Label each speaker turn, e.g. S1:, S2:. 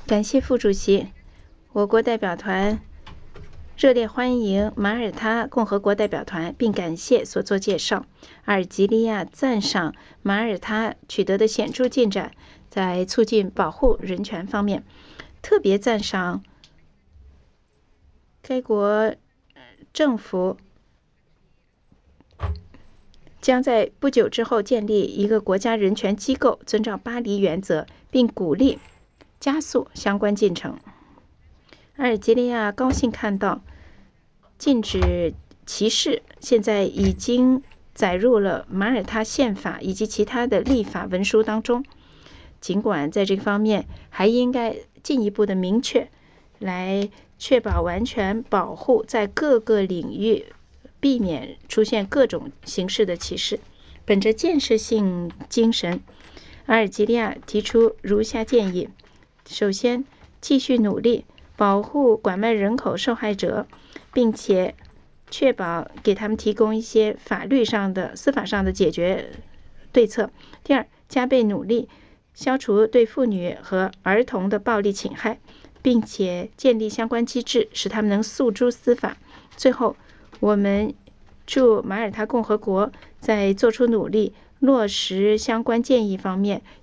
S1: 感谢副主席。我国代表团热烈欢迎马耳他共和国代表团，并感谢所做介绍。阿尔及利亚赞赏马耳他取得的显著进展，在促进保护人权方面，特别赞赏该国政府将在不久之后建立一个国家人权机构，遵照巴黎原则，并鼓励加速相关进程。阿尔及利亚高兴看到禁止歧视现在已经载入了马耳他宪法以及其他的立法文书当中，尽管在这个方面还应该进一步的明确，来确保完全保护在各个领域，避免出现各种形式的歧视。本着建设性精神，阿尔及利亚提出如下建议：首先，继续努力保护拐卖人口受害者，并且确保给他们提供一些法律上的、司法上的解决对策。第二，加倍努力消除对妇女和儿童的暴力侵害，并且建立相关机制，使他们能诉诸司法。最后，我们祝马耳他共和国在做出努力、落实相关建议方面